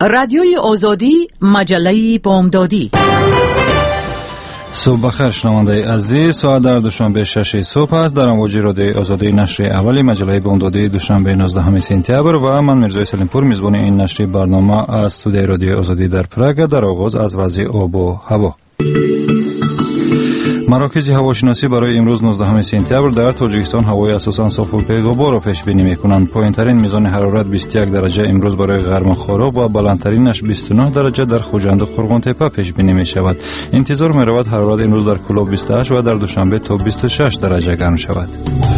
رادیوی آزادی، مجله بامدادی. صبح بخیر شنونده عزیز، ساعت در دوشنبه 6 صبح است. در امواج رادیوی آزادی نشر اولی مجله بامدادی دوشنبه 19 سپتامبر و من میرزا سلیمپور میزبان این نشر برنامه از استودیوی رادیوی آزادی در پراگ. در آغاز از وضع آب و هوا. مراکز هواشناسی برای امروز 19 سپتامبر در تاجیکستان هوای اساساً صاف و بی غبار را پیش بینی می‌کنند. پایین‌ترین میزان حرارت 21 درجه امروز برای غرم خاراق و بلندترینش 29 درجه در خوجند و قرغن‌تپه پیش بینی می‌شود. انتظار می‌رود حرارت امروز در کلاب 28 و در دوشنبه تا 26 درجه گرم شود.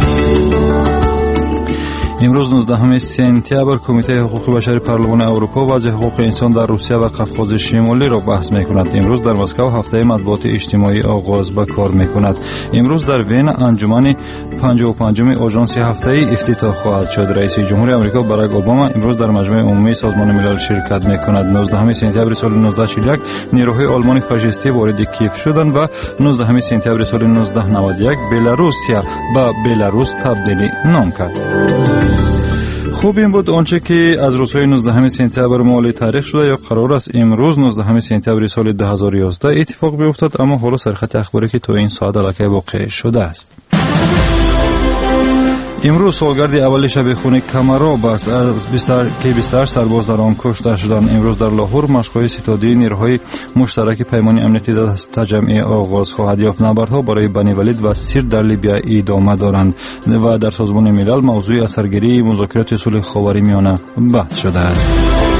امروز 19 سپتامبر کمیته حقوق بشر پارلمان اروپا وضع حقوق انسان در روسیه و قفقاز شمالی را بحث می‌کند. امروز در مسکو هفته مطبوعات اجتماعی آغاز به کار می‌کند. امروز در وین انجمن 55م آژانس هفته‌ای افتتاح خواهد شد. رئیس جمهور آمریکا باراک اوباما امروز در مجمع عمومی سازمان ملل شرکت می‌کند. 19 سپتامبر سال 1941 نیروهای آلمان فاشیستی وارد کیف شدند و 19 سپتامبر سال 1991 بلاروسیا به بلاروس تبدیل نام کرد. خوب این بود آنچه که از روزهای 19 سپتامبر مالی تاریخ شده یا قرار است امروز 19 سپتامبر سال 2011 اتفاق بیفتد، اما حالا سرخط اخباری که تو این ساعت الکی واقع شده است. امروز سالگرد اول شب خون کمراب است که 28 سرباز در آن کشته شدند. امروز در لاهور مشق‌های ستادی نیروهای مشترک پیمان امنیتی تجمع آغاز خواهد یافت. نبردها برای بنی ولید و سیرت در لیبیا ادامه دارند و در سازمان ملل موضوع اثرگیری مذاکرات صلح خاورمیانه بحث شده است.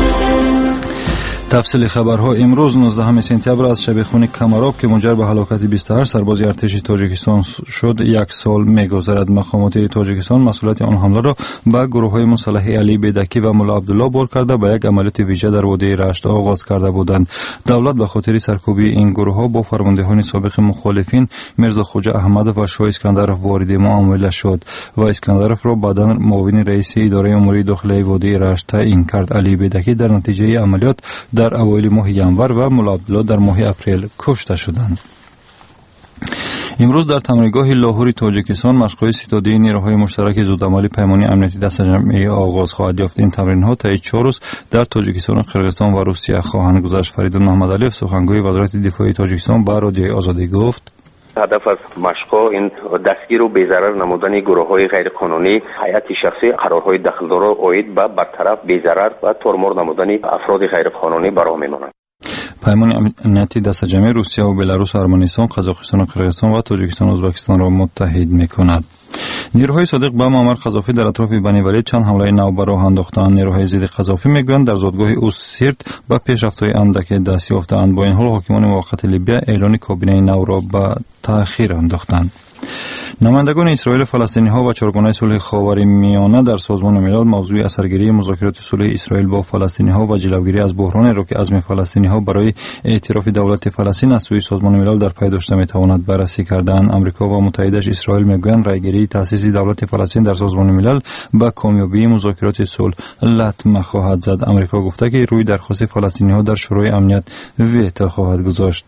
تفصیل خبرها امروز 19 سپتامبر از شب خون کمراب که منجر به هلاکت 28 سرباز ارتش تاجیکستان شد یک سال می‌گذرد. مقامات تاجیکستان مسئولیت آن حمله را به گروه‌های مسلح علی بیدکی و مولا عبدالله بار کرده به یک عملیات ویژه در وادی رشت آغاز کرده بودند. دولت به خاطر سرکوبی این گروه‌ها با فرماندهان سابق مخالفین میرزا خوجا احمدов و شاه اسکندرов وارد معامله شد و اسکندرов را بعداً معاون رئیس اداره امور داخلی وادی رشت تعیین کرد. علی بیدکی در نتیجه عملیات در اوایل ماه ینور و مولا عبدالله در ماه اپریل کشته شدند. امروز در تمرینگاه لاهور تاجیکستان مشق‌های ستادی نیروهای مشترک زودعملی پیمانی امنیتی دست جمعی آغاز خواهد یافت. این تمرین‌ها طی 4 روز در تاجیکستان، قرقیزستان و روسیه خواهند گذشت. فریدون محمدعلی سخنگوی وزارت دفاع تاجیکستان به رادیوی آزادی گفت: هدف از مشق‌ها این دستگیر و بی‌ضرر نمودن گروه‌های غیرقانونی، هیئت شخصی قرارهای دخل‌دار را عاید به برطرف، بی‌ضرر و ترمار نمودن افراد غیرقانونی برآ می‌ماند. پیمان امنیتی دست جمعی روسیه و بلاروس، ارمنستان، قزاقستان و قرقیزستان و تاجیکستان و ازبکستان را متحد می‌کند. نیروهای صادق به معمر قذافی در اطراف بنی ولید چند حمله نو به راه انداختند. نیروهای ضد قذافی میگویند در زادگاه او سیرت به پیشرفت‌های اندکی دست یافتند. با این حال حاکمان موقت لیبیا اعلان کابینه نو را به تأخیر انداختند. نمایندگان اسرائیل، فلسطینی‌ها و چارگانه صلح خاورمیانه در سازمان ملل موضوع اثرگیری مذاکرات صلح اسرائیل با فلسطینی‌ها و جلوگیری از بحرانی را که عزم فلسطینی‌ها برای اعتراف دولت فلسطین از سوی سازمان ملل در پی داشته می‌تواند بررسی کردند. آمریکا و متحدش اسرائیل می‌گویند رایگیری تأسیس دولت فلسطین در سازمان ملل به کامیابی مذاکرات صلح لطمه خواهد زد. آمریکا گفته که روی درخواست فلسطینی‌ها در شورای امنیت ویتو خواهد گذاشت.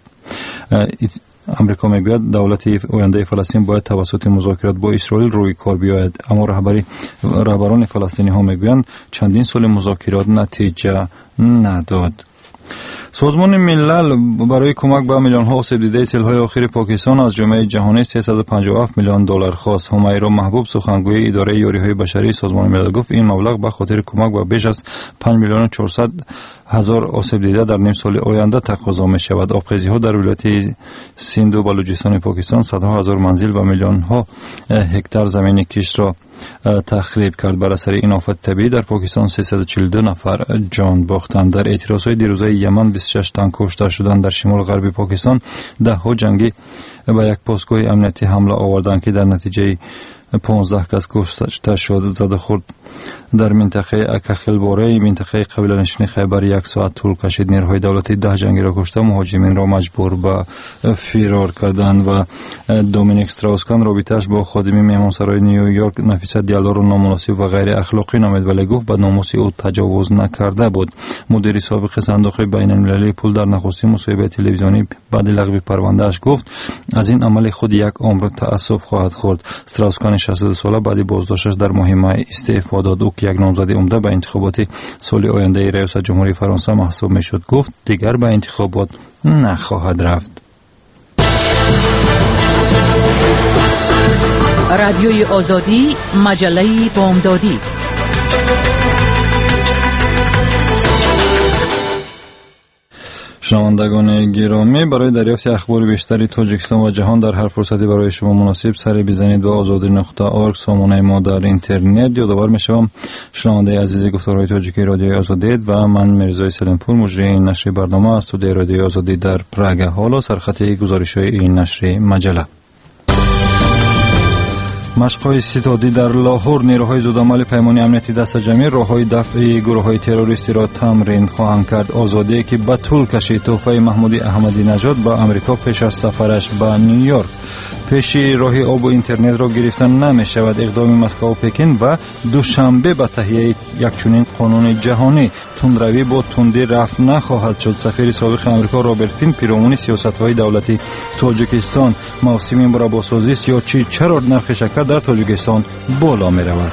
امریکا میگوید دولت آینده فلسطین باید توسط مذاکرات با اسرائیل روی کار بیاید، اما رهبران فلسطینی ها میگویند چندین سال مذاکرات نتیجه نداد. سازمان ملل برای کمک به میلیون ها آسیب دیده سیل‌های آخر پاکستان از جامعه جهانی 357 میلیون دلار خواست. همیرا محبوب سخنگوی اداره یاریهای بشری سازمان ملل گفت این مبلغ به خاطر کمک به بیش از 5 میلیون و 400 هزار آسیب دیده در نیم سال آینده تقاضا می شود. آبخیزی ها در ولایت سیند و بلوچستان پاکستان صدها هزار منزل و میلیون ها هکتار زمین کشت را تخریب کرد. بر اثر این آفت طبیعی در پاکستان 342 نفر جان باختند. در اعتراضهای دیروزه یمن 26 تن کشته شدند. در شمال غربی پاکستان 10 ها جنگی به یک پاسگاه امنیتی حمله آوردند که در نتیجه 15 کس کشته شد. زد خورد در منطقه اکخلباره منطقه قبیله نشین خیبر 1 ساعت طول کشید. نیروهای دولتی 10 جنگی را کشته، مهاجمین را مجبور به فرار کردند و دومینیک استراوسکان رابطه‌اش با خادم مهمانسرای نیویورک نفیسه دیالو را نامناسب و غیر اخلاقی نامید، ولی گفت به ناموس او تجاوز نکرده بود. مدیر سابق صندوق بین المللی پول در نخستین مصاحبه تلویزیونی بعد لغو پرونده‌اش گفت از این عمل خود یک عمر تأسف خواهد خورد. استراوسکان 62 ساله بعد بازداشتش در مهمه استعفا داد. او که یک نامزد عمده به انتخابات سال آینده ریاست جمهوری فرانسه محسوب میشد گفت دیگر به انتخابات نخواهد رفت. رادیوی آزادی، مجله بامدادی. شنوندگان گرامی، برای دریافت اخبار بیشتری تاجیکستان و جهان در هر فرصتی برای شما مناسب سری بزنید به azadi.org سامانه ما در اینترنت. یادآور میشوم شنونده عزیز گفتارهای تاجیکی رادیوی آزادی و من میرزای سلیمپور مجری این نشر برنامه از استودیوی رادیوی آزادی در پراگ. حالا سرخط گزارش‌های این نشر مجله. مشق‌های ستادی در لاهور، نیروهای زودعمل پیمانی امنیتی دست جمعی راه‌های دفع گروه‌های تروریستی را تمرین خواهند کرد. آزادی که به طول کشید تحفه محمودی احمدی نژاد به آمریکا پیش از سفرش به نیویورک. پیشی راه آب و اینترنت را گرفتن نمی شود. اقدام مسکو و پکین و دوشنبه به تهیه یک چنین قانون جهانی. تندروی با تندی رفع نخواهد شد. سفیر سابق آمریکا رابرت فین پیرامون سیاست‌های دولتی تاجیکستان. موسم مرباسازی است یا چی؟ چرا نرخ شکر در تاجیکستان بالا می رود؟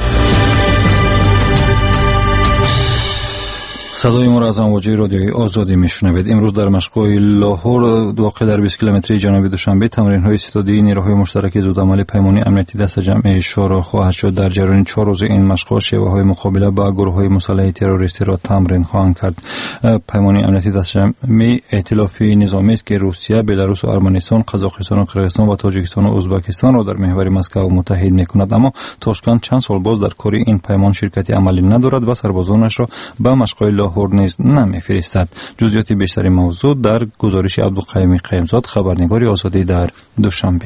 صدای ما را از امواج رادیوی آزادی میشنوید. امروز در مشق‌های لاهور واقع در 20 کیلومتری جنوبی دوشنبه تمرین‌های ستادی نیروهای مشترک زودعمل پیمانی امنیتی دست جمعی شورا خواهد شد. در جریان 4 روز این مشق‌ها شیوه‌های مقابله با گروه‌های مسلح تروریستی را تمرین خواهند کرد. پیمانی امنیتی دست جمعی ائتلافی نظامی است که روسیه، بلاروس و ارمنستان، قزاقستان و قرغیزستان و تاجیکستان و ازبکستان را در محور مسکو متحد می‌کند. اما تاشکند چند سال باز در کار این پیمان شرکتی عملی ندارد و سربازانش را به مشق‌های لاهور نیز نمی‌فرستد. جزئیات بیشتر موضوع در گزارش عبدالقیوم قیمزاد، خبرنگار آزادی در دوشنبه.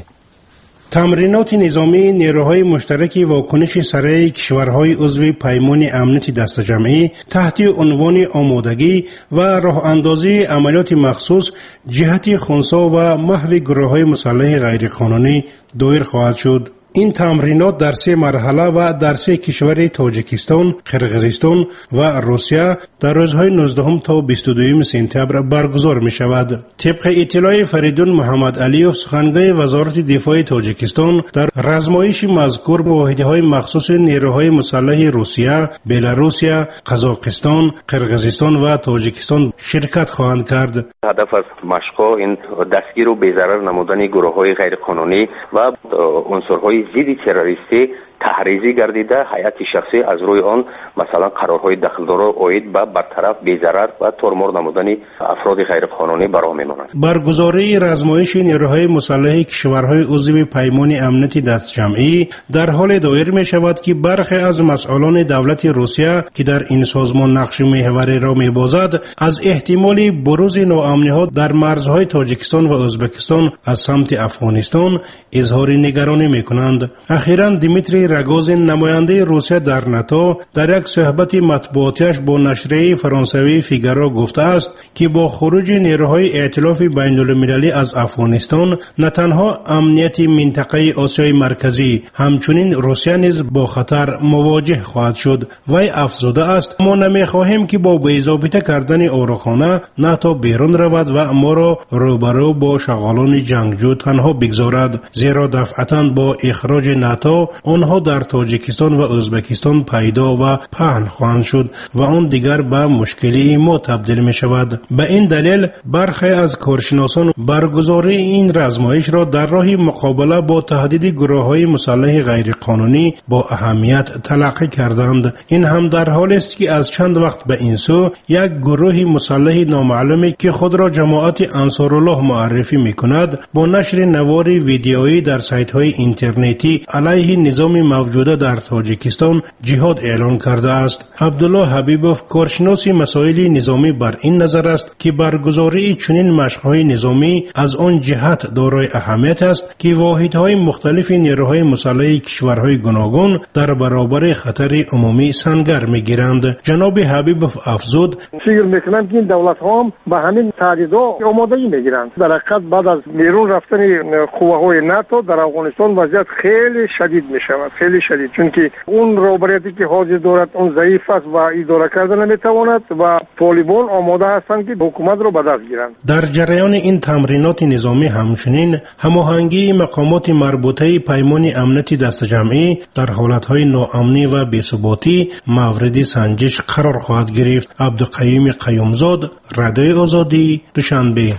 تمرینات نظامی نیروهای مشترک واکنش سریع کشورهای عضو پیمان امنیتی دست جمعی تحت عنوان آمادگی و راه اندازی عملیات مخصوص جهت خنثی و محو گروه‌های مسلح غیرقانونی دایر خواهد شد. این تمرینات در 3 مرحله و در 3 کشور تاجیکستان، قرغیزستان و روسیه در روزهای 19 تا 22 سپتامبر برگزار می شود. طبق اطلاع فریدون محمد علیوف سخنگوی وزارت دفاع تاجیکستان، در رزمایش مذکور واحدهای مخصوص نیروهای مسلح روسیه، بلاروسیه، قزاقستان، قرغیزستان و تاجیکستان شرکت خواهند کرد. هدف از مشق‌ها این دستگیر و بی‌ضرر نمودن گروه‌های غیرقانونی و عنصرهای ضد تروریستی تحریزی گردیده هیئت شخصی از روی آن مثلا قرارهای دخلدار اوید به برطرف بی‌ضرر و ترمار نمودن افراد غیرقانونی برآ می‌ماند. برگزاری رزمایش نیروهای مسلح کشورهای عضو پیمان امنیتی دست جمعی در حال دایر می شود که برخی از مسئولان دولت روسیه که در این سازمان نقش محوری را می‌بازد از احتمال بروز ناامنی‌ها در مرزهای تاجیکستان و ازبکستان از سمت افغانستان اظهار نگرانی می‌کنند. اخیراً دیمیتری رگوزین نماینده روسیه در ناتو در یک صحبت مطبوعاتیش با نشریه فرانسوی فیگارو گفته است که با خروج نیروهای ائتلاف بین‌المللی از افغانستان نه تنها امنیت منطقه آسیای مرکزی همچنین روسیه نیز با خطر مواجه خواهد شد. وی افزوده است ما نمی‌خواهیم که با بی‌ضابطه کردن اوراخانه ناتو بیرون رود و ما را روبرو با شغالان جنگجو تنها بگذارد، زیرا دفعتاً با اخراج ناتو آنها در تاجیکستان و ازبکستان پیدا و پهن خواهند شد و آن دیگر به مشکلی ما تبدیل می شود. به این دلیل برخی از کارشناسان برگزاری این رزمایش را در راه مقابله با تهدید گروه‌های مسلح غیرقانونی با اهمیت تلقی کردند. این هم در حالی است که از چند وقت به این سو یک گروه مسلح نامعلومی که خود را جماعت انصارالله معرفی می کند با نشر نوار ویدیویی در سایت‌های اینترنتی علیه نظام موجوده در تاجیکستان جهاد اعلان کرده است. عبدالله حبیبوف کارشناس مسائل نظامی بر این نظر است که برگزاری چنین مشق‌های نظامی از آن جهت دارای اهمیت است که واحدهای مختلف نیروهای مسلح کشورهای گوناگون در برابر خطر عمومی سنگر می‌گیرند. جناب حبیبوف افزود فکر می‌کنم که این دولت‌ها هم به همین تهدیدها آمادگی می‌گیرند. در حقیقت بعد از بیرون رفتن قوه‌های ناتو در افغانستان وضعیت خیلی شدید می‌شود. خیلی شدید، چون که اون روبریتی که حاضر دارد اون ضعیف است و اداره کردن نمیتواند و طالبان آماده هستند که حکومت رو به دست گیرند. در جریان این تمرینات نظامی همچنین هماهنگی مقامات مربوطه پیمان امنیتی دست جمعی در حالتهای ناامنی و بی‌ثباتی مورد سنجش قرار خواهد گرفت. عبدالقیوم قیومزاد، رادیوی آزادی، دوشنبه.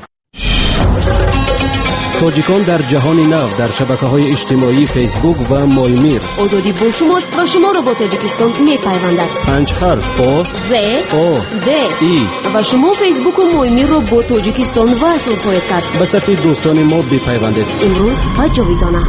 تاجیکان در جهان نو در شبکه‌های اجتماعی فیسبوک و مایمیر. آزادی با شماست و شما را با تاجیکستان می‌پیوندد. 5 حرف با ز او د ای و شما فیسبوک و مایمیر را با تاجیکستان وصل خواهید کرد. به صفحه دوستان ما بپیوندید. امروز و جاویدانه.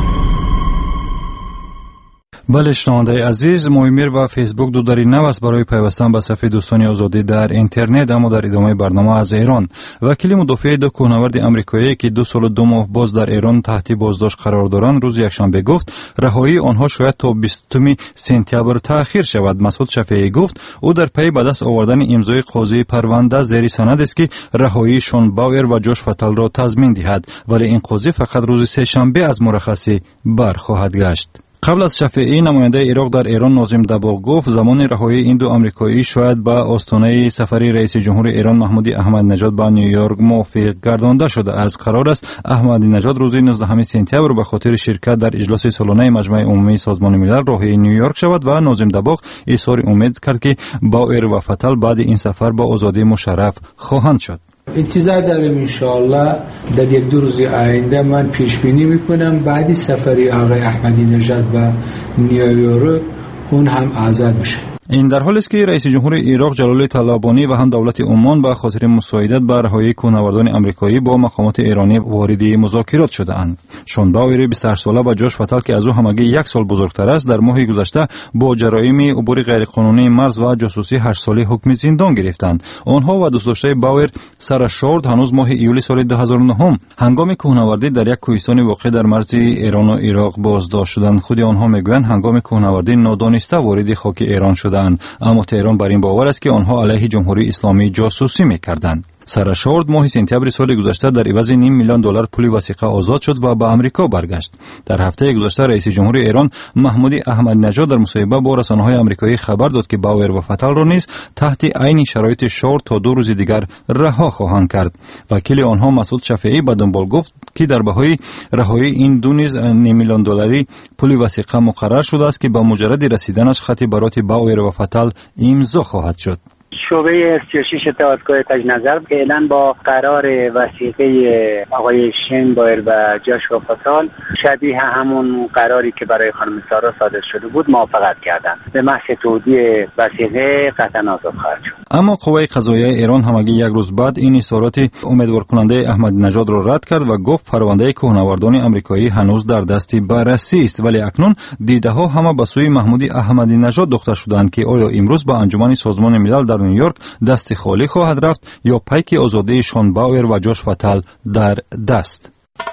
بله شنونده عزیز، مایمیر و فیسبوک دو دری نو است برای پیوستن به صفحه دوستان آزادی در اینترنت. اما در ادامه برنامه از ایران، وکیل مدافع دو کوهنورد آمریکایی که 2 سال و 2 ماه باز در ایران تحت بازداشت قرار دارند روز یکشنبه گفت رهایی آنها شاید تا 20 سپتامبر تأخیر شود. مسعود شفیعی گفت او در پی به دست آوردن امضای قاضی پرونده زیر سند است که رهایی شون باور و جوش فتل را تضمین دهد، ولی این قاضی فقط روز سه شنبه از مرخصی برخواهد گشت. قبل از شفیعی، نماینده عراق در ایران ناظم دباغ گفت زمان رهایی این دو آمریکایی شاید به آستانه سفری رئیس جمهور ایران محمودی احمد نژاد به نیویورک موافق گردانده شده است. قرار است احمدی نژاد روز 19 سپتامبر به خاطر شرکت در اجلاس سالانه مجمع عمومی سازمان ملل راهی نیویورک شود و ناظم دباغ اظهار امید کرد که باور و فتل بعد این سفر با آزادی مشرف خواهند شد. انتظار دارم انشاءالله در 1-2 روز آینده من پیش بینی میکنم بعدی سفری آقای احمدی نژاد به نیویورک اون هم آزاد بشه. این در حالی است که رئیس جمهور عراق جلال طلبانی و هم دولت عمان به خاطر مساعدت به رهایی کوهنوردان آمریکایی با مقامات ایرانی وارد مذاکرات شده‌اند. شون باوری 28 ساله و جوش فتل که از او همگی 1 سال بزرگتر است در ماه گذشته با جرایم عبور غیرقانونی مرز و جاسوسی 8 ساله حکم زندان گرفتند. آنها و دوست داشته باور سارا شورد هنوز ماه ایولی سال 2009 هنگام کوهنوردی در یک کوهستان واقع در مرز ایران و عراق بازداشت شدند. خود آنها میگویند هنگام کوهنوردی نادانسته وارد خاک ایران شدند، اما تهران بر این باور است که آنها علیه جمهوری اسلامی جاسوسی می‌کردند. سارا شورد ماه سپتامبر سال گذشته در عوض $500,000 پول وثیقه آزاد شد و به آمریکا برگشت. در هفته گذشته رئیس جمهور ایران محمودی احمد نژاد در مصاحبه با رسانه‌های آمریکایی خبر داد که باور و فتل را نیز تحت عین شرایط شورد تا 2 روز دیگر رها خواهند کرد. وکیل آنها مسعود شفیعی به دنبال گفت که در بهای رهایی این دو نیز $500,000 پول وثیقه مقرر شده است که با مجرد رسیدنش خط برات باور و فتل امضا خواهد شد. شعبه 36 اتحادگاه تجنظر فعلا با قرار وثیقه آقای شین بایر و جاشوا فتال شبیه همون قراری که برای خانم سارا صادر شده بود موافقت کردند. به محض تودیع وثیقه قطعا آزاد خواهد شد. اما قوه قضاییه ایران همگی 1 روز بعد این اظهارات امیدوار کننده احمد نژاد را رد کرد و گفت پرونده کوهنوردان آمریکایی هنوز در دست بررسی است، ولی اکنون دیده ها همه به سوی محمودی احمدی نژاد دوخته شدند که آیا امروز به انجمن سازمان ملل در نیویورک دست خالی خواهد رفت یا پیک آزادی شون باور و جوش فتل در دست.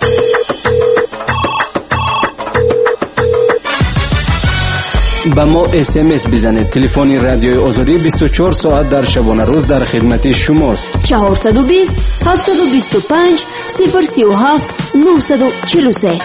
با ما SMS بزنید. تلفن رادیوی آزادی 24 ساعت در شبانه روز در خدمت شماست. 420 725 037 943.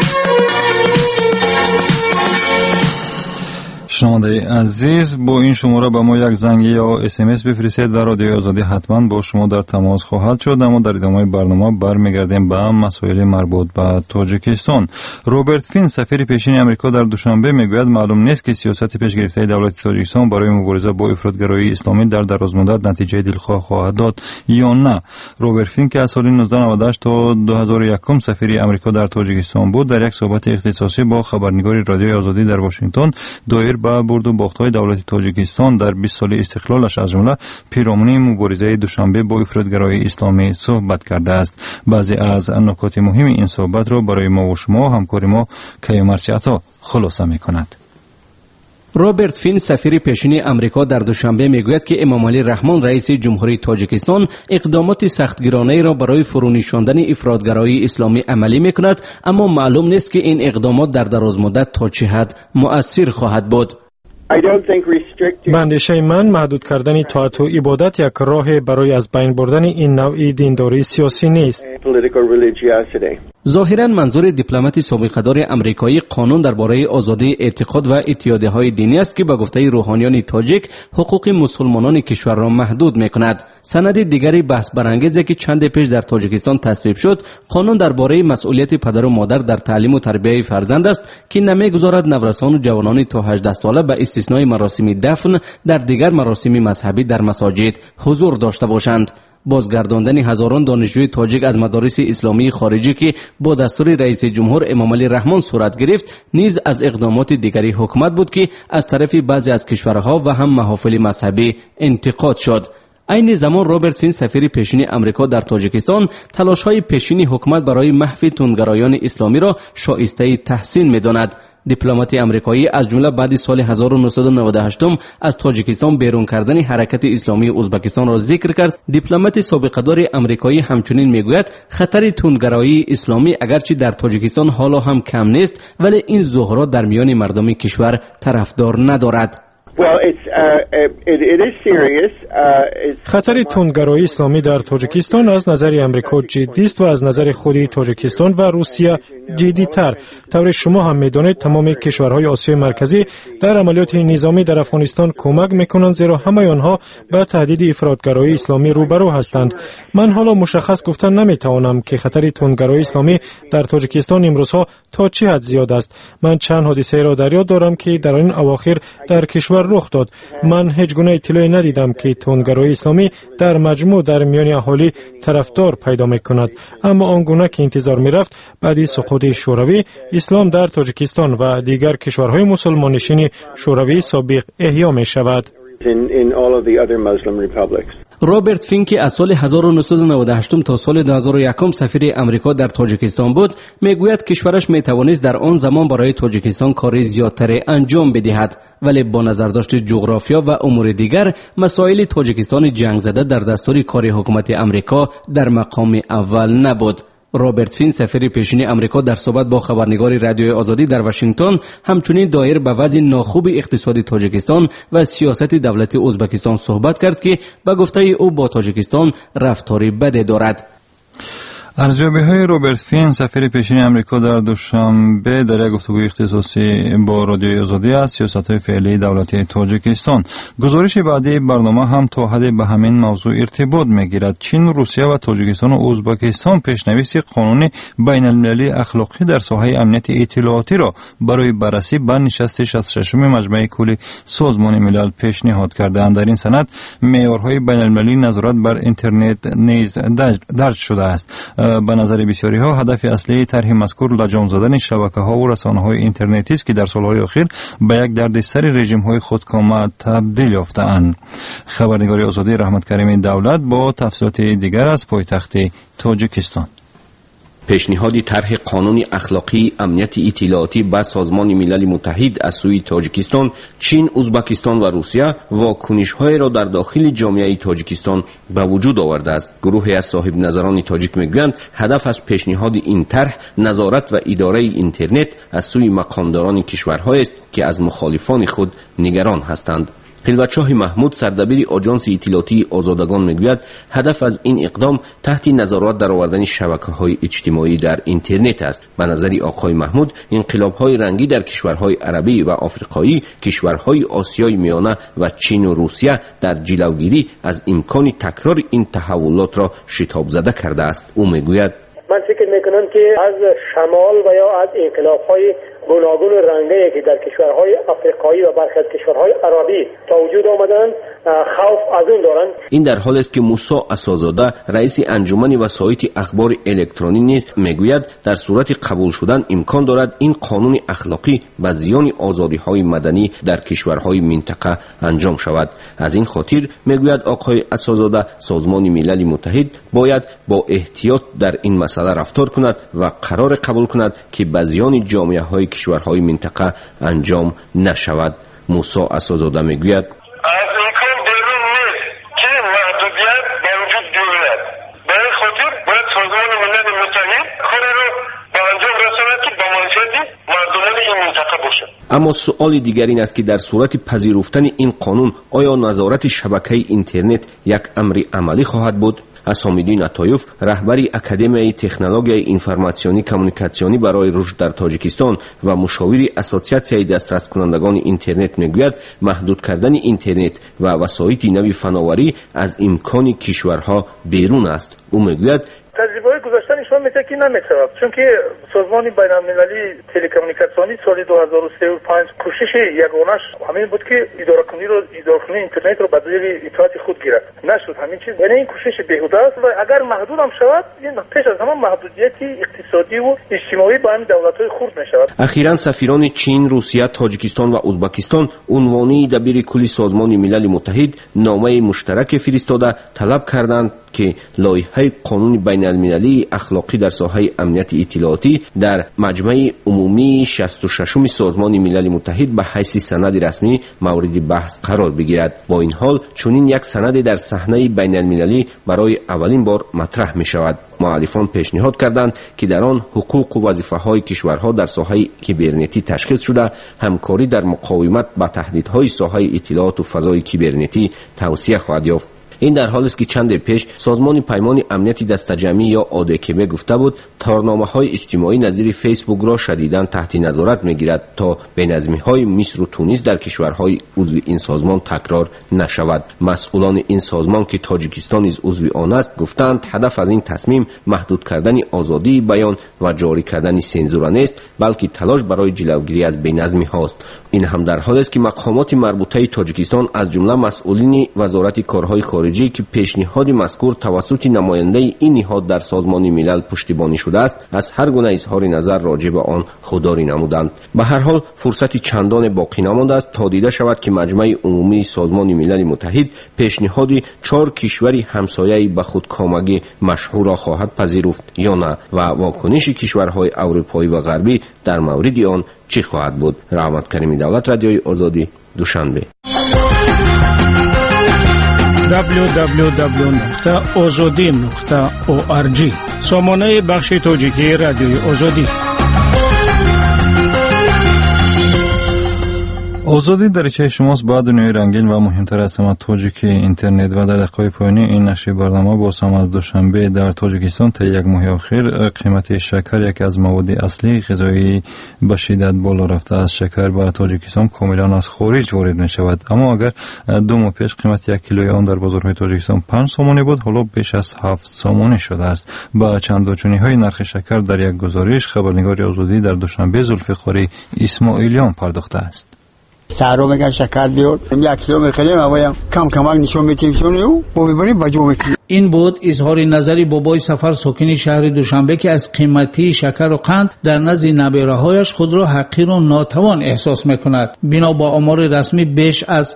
شنونده عزیز، با این شماره به ما یک زنگ یا SMS بفرستید و رادیوی آزادی حتما با شما در تماس خواهد شد. اما در ادامه برنامه برمیگردیم به مسائل مربوط به تاجیکستان. روبرت فین سفیر پیشین آمریکا در دوشنبه میگوید معلوم نیست که سیاست پیشگرفته دولت تاجیکستان برای مبارزه با افراطگرایی اسلامی در درازمدت نتیجه دلخواه خواهد داد یا نه. روبرت فین که از سال 1998 تا 2001 سفیر آمریکا در تاجیکستان بود، در یک صحبت اختصاصی با خبرنگار رادیوی آزادی در واشنگتن دایر به برد و باخت‌های دولت تاجیکستان در 20 سال استقلالش از جمله پیرامون مبارزه دوشنبه با افراطگرایی اسلامی صحبت کرده است. بعضی از نکات مهم این صحبت را برای ما و شما همکار ما کیومرچی عطا خلاصه می‌کند. روبرت فین سفیر پیشین آمریکا در دوشنبه میگوید که امام علی رحمان رئیس جمهوری تاجیکستان اقدامات سختگیرانه را برای فرونشاندن افراطگرایی اسلامی عملی میکند، اما معلوم نیست که این اقدامات در دراز مدت تا چه حد مؤثر خواهد بود. به اندیشه من محدود کردن اطاعت و عبادت یک راه برای از بین بردن این نوع دینداری سیاسی نیست. ظاهراً منظور دیپلمات سابقه‌دار آمریکایی قانون درباره آزادی اعتقاد و اتحادیه‌های دینی است که به گفته روحانیان تاجیک حقوق مسلمانان کشور را محدود می‌کند. سند دیگری بحث برانگیزی که چند پیش در تاجیکستان تصویب شد، قانون درباره مسئولیت پدر و مادر در تعلیم و تربیت فرزند است که نمی‌گذارد نورسان و جوانان تا 18 ساله به استثنای مراسم دفن در دیگر مراسم مذهبی در مساجد حضور داشته باشند. بازگرداندن هزاران دانشجوی تاجیک از مدارس اسلامی خارجی که با دستور رئیس جمهور امامعلی رحمان صورت گرفت نیز از اقدامات دیگری حکومت بود که از طرف بعضی از کشورها و هم محافل مذهبی انتقاد شد. این زمان رابرت فین سفیر پیشین امریکا در تاجیکستان تلاش‌های پیشین حکومت برای محو تندگرایان اسلامی را شایسته تحسین می‌داند. دیپلمات آمریکایی از جمله بعد سال 1998 از تاجیکستان بیرون کردن حرکت اسلامی ازبکستان را ذکر کرد. دیپلمات سابقه‌دار آمریکایی همچنین میگوید خطر تندگرایی اسلامی اگرچه در تاجیکستان حالا هم کم نیست ولی این ظاهرات در میان مردم کشور طرفدار ندارد. خطر تندگرایی اسلامی در تاجیکستان از نظر آمریکا جدی است و از نظر خود تاجیکستان و روسیه جدی تر. طور شما هم میدانید تمام کشورهای آسیای مرکزی در عملیات نظامی در افغانستان کمک میکنند زیرا همه آنها به تهدید افراطگرایی اسلامی روبرو هستند. من حالا مشخص گفتن نمیتوانم که خطر تندگرایی اسلامی در تاجیکستان امروزها تا چه حد زیاد است. من چند حادثه را در یاد دارم که در این اواخر در کشور رخ داد. من هیچ گونه اطلاعی ندیدم که تندگرایی اسلامی در مجموع در میان اهالی طرفدار پیدا میکند، اما آنگونه که انتظار میرفت بعد سقوط شوروی اسلام در تاجیکستان و دیگر کشورهای مسلمان نشین شوروی سابق احیا می شود. رابرت فین که از سال 1998 تا سال 2001 سفیر امریکا در تاجیکستان بود میگوید کشورش میتوانست در آن زمان برای تاجیکستان کاری زیادتر انجام بدهد ولی با نظرداشت جغرافیا و امور دیگر مسائل تاجیکستان جنگ زده در دستور کار حکومت امریکا در مقام اول نبود. رابرت فین سفیر پیشین امریکا در صحبت با خبرنگار رادیوی آزادی در واشنگتن همچنین دایر به وضع ناخوب اقتصادی تاجیکستان و سیاست دولتی ازبکستان صحبت کرد که به گفته او با تاجیکستان رفتاری بد دارد. ارزیابی‌های رابرت فین سفیر پیشین امریکا در دوشنبه در یک گفتگوی اختصاصی با رادیوی آزادی از سیاست‌های فعلی دولتی تاجیکستان. گزارش بعدی برنامه هم تا حد به همین موضوع ارتباط می‌گیرد. چین، روسیه و تاجیکستان و ازبکستان پیشنویس قانون بین‌المللی اخلاقی در ساحه امنیت اطلاعاتی را برای بررسی به نشست 66 مجمع کلی سازمان ملل پیشنهاد کردند. در این سند معیارهای بین‌المللی نظارت بر اینترنت نیز درج شده است. به نظر بسیاری ها هدف اصلی طرح مذکور لجام زدن شبکه ها و رسانه های اینترنتی است که در سالهای اخیر به یک دردسر رژیم های خودکامه تبدیل یافته‌اند. خبرنگار آزادی رحمت کریم دولت با تفصیلات دیگر از پایتخت تاجیکستان. پیشنهاد طرح قانون اخلاقی امنیت اطلاعاتی به سازمان ملل متحد از سوی تاجیکستان، چین، ازبکستان و روسیه واکنش‌های را در داخل جامعه تاجیکستان به وجود آورده است. گروهی از صاحب نظران تاجیک میگویند هدف از پیشنهاد این طرح نظارت و اداره اینترنت از سوی مقامداران کشورهایی است که از مخالفان خود نگران هستند. خلوتشاه محمود سردبیر آژانس اطلاعاتی آزادگان میگوید هدف از این اقدام تحت نظارت درآوردن شبکه‌های اجتماعی در اینترنت است. به نظر آقای محمود انقلاب‌های رنگی در کشورهای عربی و آفریقایی، کشورهای آسیای میانه و چین و روسیه در جلوگیری از امکان تکرار این تحولات را شتاب زده کرده است. او میگوید من فکر میکنم که از شمال و یا از انقلاب‌های گوناگون رنگی که در کشورهای آفریقایی و برخی از کشورهای عربی تا وجود آمدند خوف از اون دارند. این در حالی است که موسی عصازاده رئیس انجمن وسایط اخبار الکترونیکی نیز میگوید در صورت قبول شدن امکان دارد این قانون اخلاقی به زیان آزادی‌های مدنی در کشورهای منطقه انجام شود. از این خاطر میگوید آقای عصازاده سازمان ملل متحد باید با احتیاط در این مسئله رفتار کند و قرار قبول کند که به زیان جامعه‌های کشورهای منطقه انجام نشود. موسی عصازاده میگوید از امکان بیرون نیست که محدودیت به وجود بیاید. به این خاطر باید سازمان ملل متحد کاری را به انجام رساند که به منفعت مردمان این منطقه باشد. اما سؤال دیگر این است که در صورت پذیرفتن این قانون آیا نظارت شبکه اینترنت یک امر عملی خواهد بود؟ حسامالدین عطایف، رهبری اکادمیای تکنولوژی اینفورماسیونی کمیونیکاسیونی برای رشد در تاجیکستان و مشاوری اسوسیاسیای دسترس کنندگان اینترنت میگوید محدود کردن اینترنت و وسایط نوی فناوری از امکان کشورها بیرون است. او میگوید تجربه‌های گذشته نشان میده که نمی‌شود، چون که سازمان بین‌المللی تلکومونیکاسیونی سال 2035 کوشش یگانه‌اش همین بود که اداره کنی اینترنت رو به دلیل اطاعت خود گیرد. نشد همین چیز، یعنی این کوشش بیهوده است و اگر محدود هم شود این پیش از همه محدودیت اقتصادی و اجتماعی با این دولت‌های خرد می‌شود. اخیراً سفیران چین، روسیه، تاجیکستان و ازبکستان عنوانی دبیر کلی سازمان ملل متحد نامه مشترک فرستاده طلب کردند که لایحه قانون بین المللی اخلاقی در ساحه امنیت اطلاعاتی در مجمع عمومی 66 سازمان ملل متحد به حیث سند رسمی مورد بحث قرار بگیرد. با این حال چنین یک سند در صحنه بین المللی برای اولین بار مطرح می شود. مؤلفان پیشنهاد کردند که در آن حقوق و وظیفه‌های کشورها در ساحه کیبرنتی تشخیص شده، همکاری در مقاومت با تهدیدهای ساحه اطلاعات و فضای کیبرنتی توسعه خواهد یافت. این در حالی است که چند پیش سازمان پیمان امنیت دسته‌جمعی یا آدکب گفته بود تارنامه‌های اجتماعی نظیر فیسبوک را شدیداً تحت نظارت می‌گیرد تا بینظمی‌های مصر و تونس در کشورهای عضو این سازمان تکرار نشود. مسئولان این سازمان که تاجیکستان نیز عضو آن است گفتند هدف از این تصمیم محدود کردن آزادی بیان و جاری کردن سانسور نیست، بلکه تلاش برای جلوگیری از بینظمی‌ها است. این هم در حالی است که مقامات مربوطه تاجیکستان از جمله مسئولین وزارت کارهای خارجی که پیشنهاد مذکور توسط نماینده این نهاد در سازمان ملل پشتیبانی شده است از هر گونه اظهار نظر راجع به آن خودداری نمودند. به هر حال فرصتی چندان باقی نمانده است تا دیده شود که مجمع عمومی سازمان ملل متحد پیشنهاد 4 کشوری همسایه به خودکامگی مشهور را خواهد پذیرفت یا نه و واکنش کشورهای اروپایی و غربی در مورد آن چه خواهد بود. رحمت کریمی، دولت رادیوی آزادی، دوشنبه. www.azadi.org سامانه بخش تاجیکی رادیوی آزادی. آزادی دریچه شماست با دنیای رنگین و مهمتر از همه تاجیکی اینترنت و در دقایق پایانی این نشر برنامه بازم از دوشنبه در تاجیکستان تا یک ماه اخیر قیمت شکر یکی از مواد اصلی غذایی به شدت بالا رفته است. شکر به تاجیکستان کاملا از خارج وارد می شود، اما اگر 2 ماه پیش قیمت 1 کیلوی آن در بازارهای تاجیکستان 5 سومانی بود، حالا بیش از 7 سومانی شده است. با چندوچنی های نرخ شکر در یک گزارش خبرنگار آزادی در دوشنبه ذوالفقاری اسماعیلیان پرداخته است. سارو میگن شکر بیار 1 کیلو میخریم اما کم کمک نشون میدیم چون ما میبریم باجو میکنیم. این بود اظهار نظری بابای سفر ساکن شهر دوشنبه که از قیمتی شکر و قند در نزد نبیره‌هایش خود را حقیر و ناتوان احساس میکند. بنا با آمار رسمی بیش از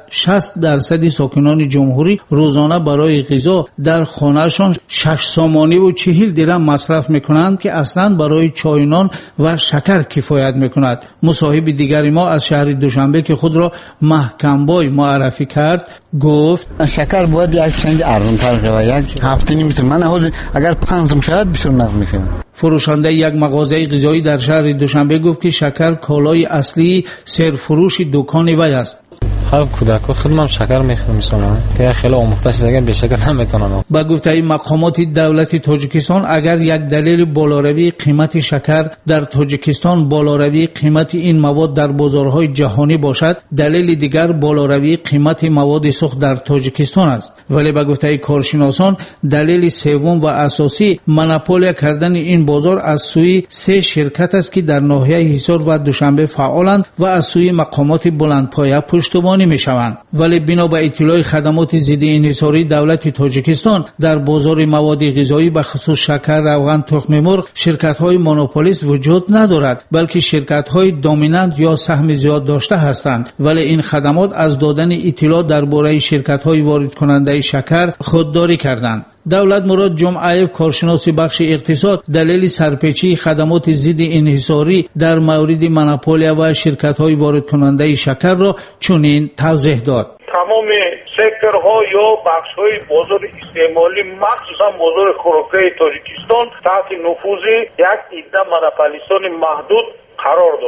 60% ساکنان جمهوری روزانه برای غذا در خانه‌شان 6 سومانی و 40 درهم مصرف میکنند که اصلا برای چای نان و شکر کفایت میکند. مصاحب دیگری ما از شهر دوشنبه که خود را محکم بای معرفی کرد گفت شکر باید یک چند ارزان‌تر شود. هفته نمیتونه من حال اگر 5 شاید 29 میشه. فروشنده یک مغازه غذایی در شهر دوشنبه گفت که شکر کالای اصلی سرفروش دکان وی است. خب کودک‌ها خودم شکر می‌خرم مثلا که خیلی آموخته شده اگر به شکر نمیتونن. با گفته مقامات دولت تاجیکستان اگر یک دلیل بالاروی قیمت شکر در تاجیکستان بالاروی قیمت این مواد در بازارهای جهانی باشد، دلیل دیگر بالاروی قیمت مواد سوخت در تاجیکستان است. ولی با گفته کارشناسان دلیل سوم و اساسی مونوپولیا کردن این بازار از سوی 3 شرکت است که در ناحیه حصار و دوشنبه فعالند و از سوی مقامات بلندپایه پشتیبانی میشوند. ولی بنا به اطلاع خدمات ضد انحصاری دولت تاجیکستان در بازار مواد غذایی به خصوص شکر، روغن، تخم مرغ شرکت‌های مونوپولیست وجود ندارد، بلکه شرکت‌های دامیننت یا سهم زیاد داشته هستند. ولی این خدمات از دادن اطلاع درباره شرکت‌های وارد کننده شکر خودداری کردند. دولت مراد جمعه کارشناس بخش اقتصاد دلیل سرپیچی خدمات ضد انحصاری در مورد مونوپولیا و شرکت‌های وارد کننده شکر را چنین توضیح داد. تمام سکتورها یا بخش‌های بازار استعمالی مخصوصا بازار خوراکی تاجیکستان تحت نفوذ یک عده مونوپولیستان محدود قرار دارد.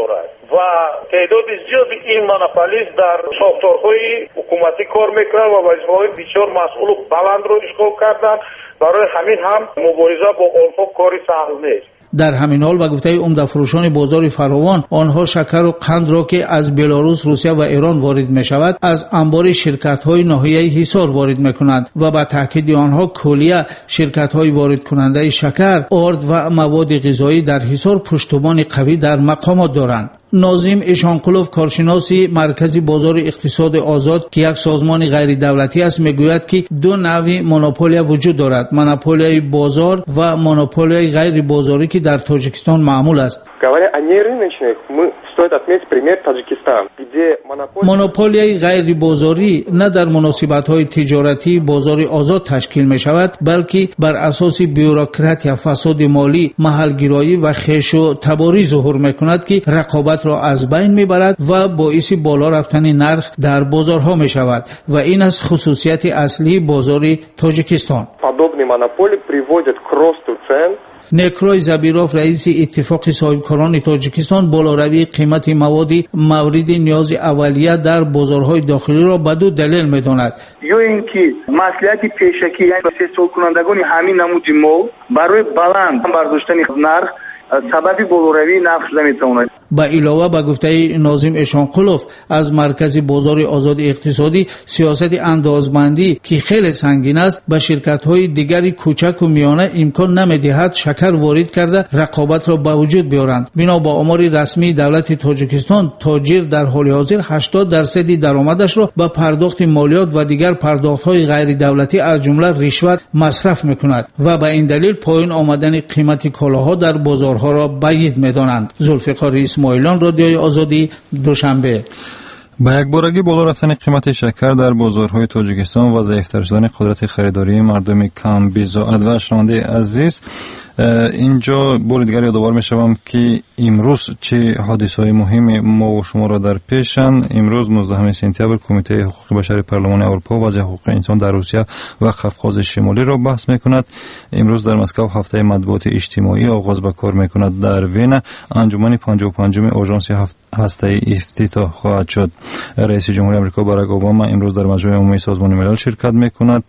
و تعداد زیادی این مناپولیست در ساختارهای حکومتی کار میکنند و وظیفه‌های بسیار مسئول و بلند رو اشغال کردند. برای همین هم مبارزه با آنها کاری سهل نیست. در همین حال به گفته عمده‌فروشان بازار فراوان، آنها شکر و قند را که از بلاروس، روسیه و ایران وارد می شود از انبار شرکت‌های ناحیه حصار وارد می‌کنند و به تاکید آنها کلیه شرکت‌های وارد کننده شکر، آرد و مواد غذایی در حصار پشتوان قوی در مقامات دارند. ناظم اشانقلوف، کارشناسی مرکز بازار اقتصاد آزاد که یک سازمان غیر دولتی است، میگوید که دو نوع مونوپولیا وجود دارد: مونوپولیای بازار و مونوپولیای غیر بازاری که در تاجیکستان معمول است. مونوپولیای غیر بازاری نه در مناسبت‌های تجارتی بازار آزاد تشکیل می شود، بلکه بر اساس بیوروکرات یا فساد مالی، محلگرایی و خیش و تباری ظهور می کند که رقابت را از بین می برد و باعث بالا رفتن نرخ در بازارها می شود و این از خصوصیت اصلی بازار تاجیکستان. نیکروی زبیروف، رئیس اتفاق صاحبکاران تاجیکستان، بالاروی قیمت مواد مورد نیاز اولیه در بازارهای داخلی را به دو دلیل می‌داند. یا اینکه مصلحت پیشکی یعنی تأسیس کنندگان همین نمود مال برای بلند برداشتن نرخ سببی بالاروی نرخ شده می‌تواند. با علاوه به گفته ناظم اشانقلوف از مرکز بازار آزاد اقتصادی، سیاست اندازمندی که خیلی سنگین است به شرکت‌های دیگری کوچک و میانه امکان نمی‌دهد شکر وارد کرده رقابت را به وجود بیارند. بنا با آمار رسمی دولت تاجیکستان، تاجر در حال حاضر 80% درآمدش را به پرداخت مالیات و دیگر پرداخت‌های غیر دولتی از جمله رشوت مصرف می‌کند و به این دلیل پایین آمدن قیمت کالاها در بازارها را بعید می‌دانند. ذوالفقار اسماعیلیان، رادیوی آزادی، دوشنبه. با یک بارگی بالا رفتن قیمت شکر در بازارهای تاجیکستان و ضعیف‌تر شدن قدرت خریداری مردم کم بی‌زائد و شنونده عزیز، اینجا بار دیگر یادآور می‌شوم که امروز چه حادثه‌های مهم ما و شما را در پیشند. امروز 19 سپتامبر کمیته حقوق بشر پارلمان اروپا وضع حقوق انسان در روسیه و قفقاز شمالی را بحث می‌کند. امروز در مسکو هفته مطبوعات اجتماعی آغاز به کار می‌کند. در وین انجمن 55 آژانس هسته‌ای افتتاح خواهد شد. رئیس جمهوری آمریکا باراک اوباما امروز در مجمع عمومی سازمان ملل شرکت می‌کند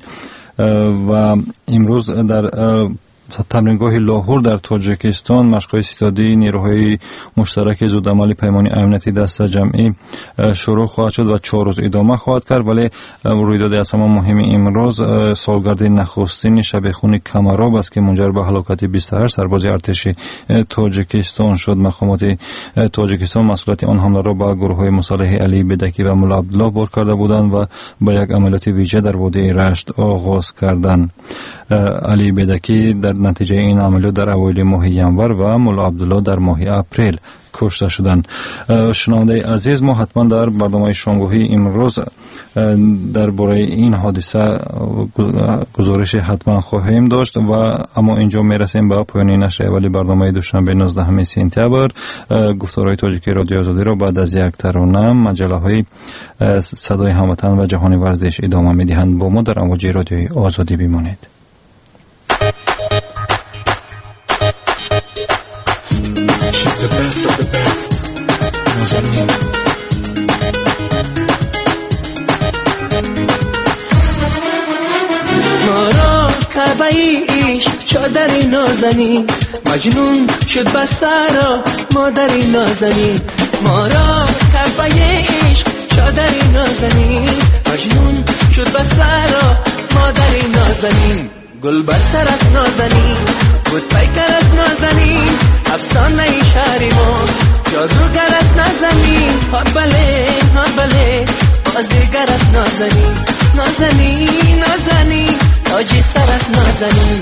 و امروز در تمرینگاه لاهور در تاجیکستان مشق‌های ستادی نیروهای مشترک زودعمل پیمانی امنیتی دست جمعی شروع خواهد شد و 4 روز ادامه خواهد کرد. ولی رویداد از همه مهم امروز سالگرد نخستین شبخون کمراب است که منجر به هلاکت 28 سرباز ارتش تاجیکستان شد. مقامات تاجیکستان مسئولیت آن حمله را به گروه‌های مسلح علی بدکی و مولا عبدالله بار کرده بودند و با یک عملیات ویژه در وادی رشت آغاز کردند. علی بدکی در نتیجه این عملیات در اوایل ماه ینور و مولا عبدالله در ماه اپریل کشته شدند. شنونده عزیز، ما حتما در برنامه شامگاهی امروز درباره این حادثه گزارش حتما خواهیم داشت و اما اینجا میرسیم به پایان نشر اولی برنامه دوشنبه 19 سپتامبر. گفتارهای تاجیکی رادیو آزادی را بعد از یک ترانه مجله‌های صدای هموطن و جهانی ورزش ادامه می‌دهند. با ما در امواج رادیوی آزادی بمانید. The best of the best. نازنین ما را کعبه ایش چادر نازنین، مجنون شد بسرا مادر نازنین. ما را کعبه ایش چادر نازنین، مجنون شد بسرا مادر نازنین. گل بر سر از نازنین، بود پیکر از نازنین، افسانه ای شهری ما جادوگر از نازنین. ها بله بازیگر از نازنین، نازنین نازنین تاجی سر از نازنین.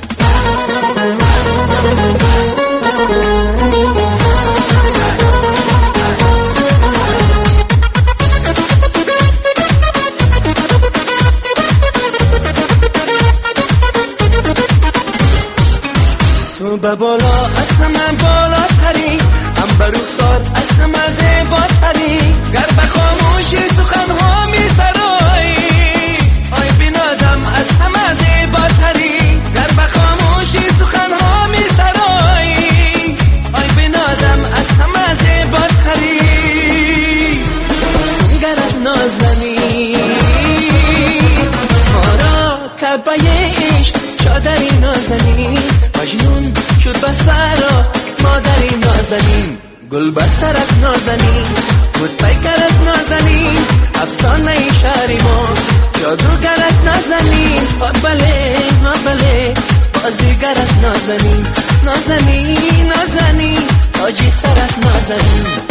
تو به بالا از من بالا تری، هم به رخسار از من زیبا تری. گر به خاموشی سخنها می سرایی، آی بنازم از همه زیبا تری. گر به خاموشی سخنها می سرایی، آی بنازم از همه زیبا تری. عشق چادری نازنین مجنون شد بسر مادری نازنین گل بسرت نازنین بود پیکرت نازنین افسانه شهری ما جادوگرت نازنین بله بازیگرت نازنین نازنین نازنین تاجی سرت نازنین